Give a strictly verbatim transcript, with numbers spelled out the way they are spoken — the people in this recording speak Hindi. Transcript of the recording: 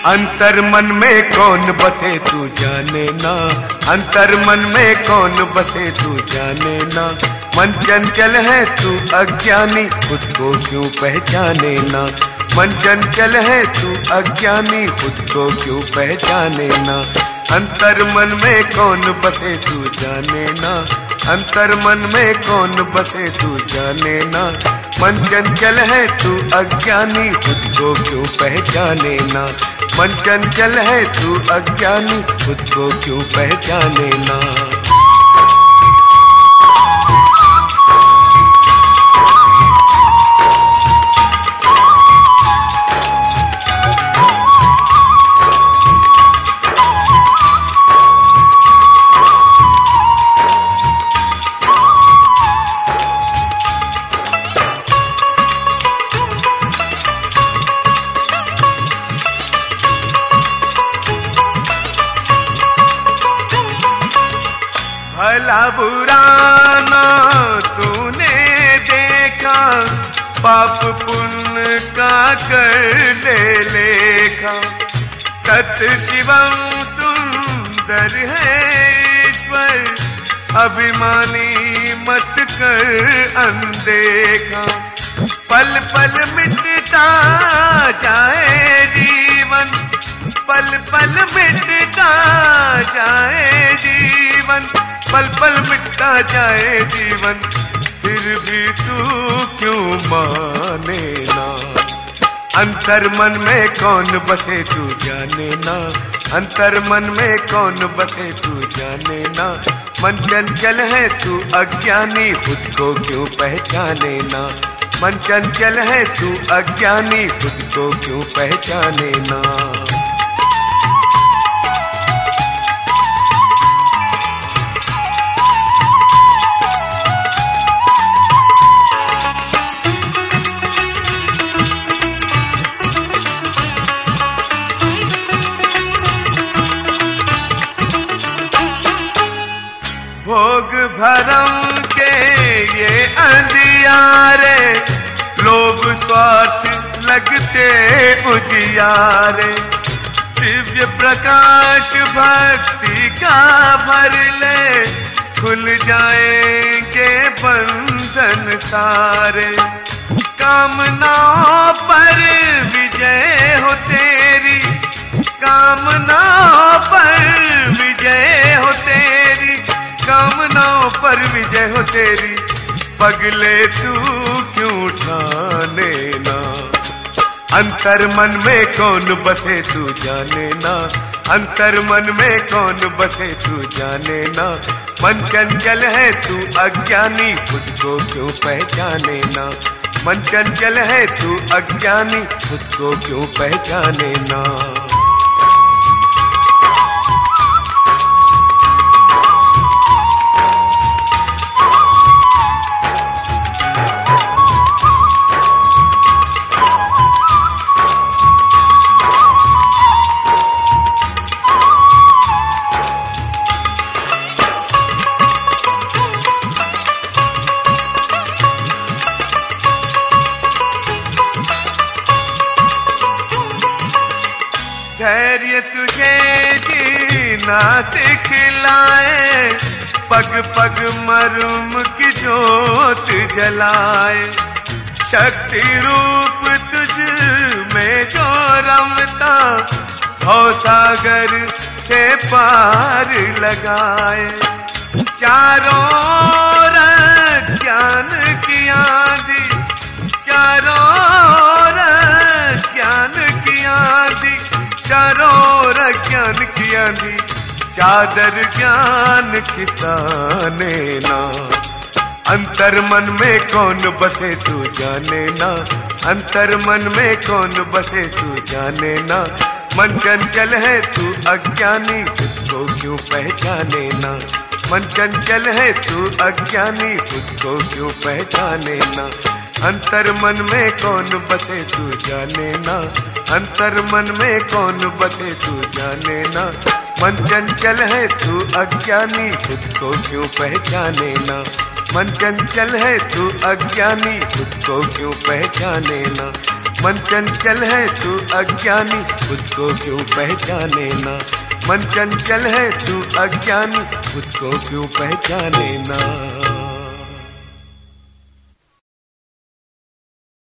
अंतर मन में कौन बसे तू जाने ना, अंतर मन में कौन बसे तू जाने ना। मन चंचल है तू अज्ञानी, खुद को क्यों पहचाने ना। मन चंचल है तू अज्ञानी, खुद को क्यों पहचाने ना। अंतर मन में कौन बसे तू जाने ना, अंतर मन में कौन बसे तू जाने ना। मन चंचल है तू अज्ञानी, खुद को क्यों पहचाने ना। मन चंचल है तू अज्ञानी, खुद को क्यों पहचाने ना। भला बुरा ना तूने देखा, पाप पुण्य का कर ले लेखा। सत शिवम सुंदर है ईश्वर, अभिमानी मत कर अनदेखा। पल पल मिटता जाए जीवन, पल पल मिटता जाए जीवन, पल पल मिटता जाए जीवन, फिर भी तू क्यों माने ना। अंतर मन में कौन बसे तू जाने ना, अंतर मन में कौन बसे तू जाने ना। मन चंचल है तू अज्ञानी, खुद को क्यों पहचाने ना। मन चंचल है तू अज्ञानी, खुद को क्यों पहचाने ना। भोग भरम के ये अंधियारे, लोभ स्वार्थ लगते उजियारे। दिव्य प्रकाश भक्ति का भर ले, खुल जाएंगे बंधन सारे। कामनाओं पर विजय हो तेरी, कामनाओं पर विजय हो तेरी, कामनाओं पर विजय हो तेरी। पगले तू क्यों ठाने ना। अंतर मन में कौन बसे तू जाने ना, अंतर मन में कौन बसे तू जाने ना। मन चंचल है तू अज्ञानी, खुद को क्यों पहचाने ना। मन चंचल है तू अज्ञानी, खुद को क्यों पहचाने ना। धैर्य तुझे जीना सिखलाए, पग पग मरुम की जोत जलाए। शक्ति रूप तुझ में जो रमता, भव सागर से पार लगाए। चारों ओर ज्ञान की आंधी, चारों ओर ज्ञान की आंधी, चारों ओर ज्ञान की आंधी। चादर ज्ञान की ताने ना। अंतर मन में कौन बसे तू जाने ना, अंतर मन में कौन बसे तू जाने ना। मन चंचल है तू अज्ञानी, खुद को क्यों पहचाने ना। मन चंचल है तू अज्ञानी, खुद को क्यों पहचाने ना। अंतर मन में कौन बसे तू जाने ना, अंतर मन में कौन बसे तू जाने ना। मन चंचल है तू अज्ञानी, खुद को क्यों पहचाने ना। मन चंचल है तू अज्ञानी, खुद को क्यों पहचाने ना। मन चंचल है तू अज्ञानी, खुद को क्यों पहचाने ना। मन चंचल है तू अज्ञानी, खुद को क्यों पहचाने ना।